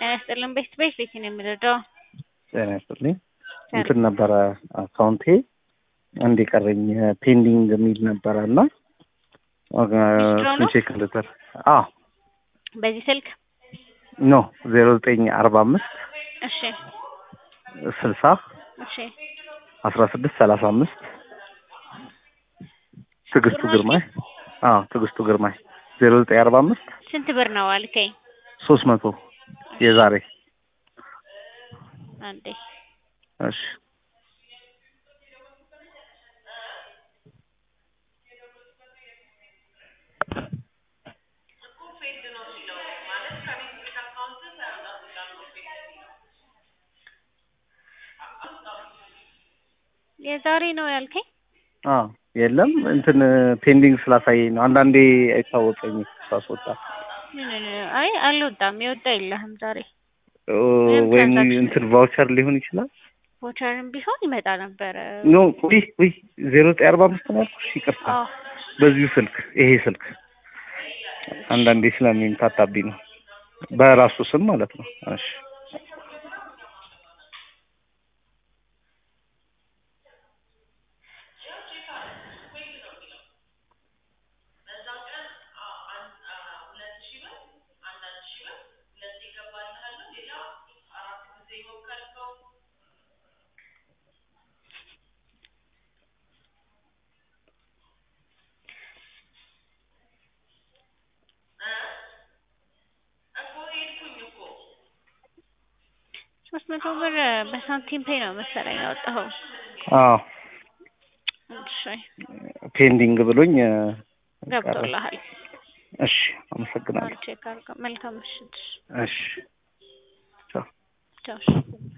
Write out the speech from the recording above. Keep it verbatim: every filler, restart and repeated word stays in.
ያስጥልን ቤት ቤት ቤት ነው የምረዳው ጤና ይስጥልኝ እንትን ነበረ አካውንቴ አንድ የቀረኝ ፔንዲንግ የሚል ነበርና እሱን ቼክ ልተር አዎ በዚህ ስልክ ኖ ዜሮ ዘጠኝ አርባ አምስት እሺ ስልሳ እሺ አስራ ስድስት ሰላሳ አምስት ትግስቱ ግርማይ አዎ ትግስቱ ግርማይ ዜሮ ዘጠኝ አርባ አምስት ስንት ብር ነው አልከኝ ሶስት መቶ የዛሬ አንዴ እሺ የዛሬ ነው ያልከኝ አዎ የለም እንትን ፔንዲንግ ስላሳየኝ ነው አንዳንዴ አይታወቀኝ ሳስወጣ አይ አልወጣም የወጣ የለህም ዛሬ ወይም እንትን ቫውቸር ሊሆን ይችላል ቫውቸርም ቢሆን ይመጣ ነበር ኖ ወይ ወይ ዜሮ ዘጠኝ አርባ አምስት ነው ያልኩሽ ይቅርታ በዚሁ ስልክ ይሄ ስልክ አንዳንዴ ስለሚምታታብኝ ነው በራሱ ስም ማለት ነው እሺ ሶስት መቶ ብር በሳንቲም ፔይ ነው መሰለኝ ያወጣኸው አዎ እሺ ፔንዲንግ ብሎኝ ገብቶልሃል እሺ አመሰግናለሁ ቼክ አድርገው መልካም ምሽት እሺ ቻው ቻው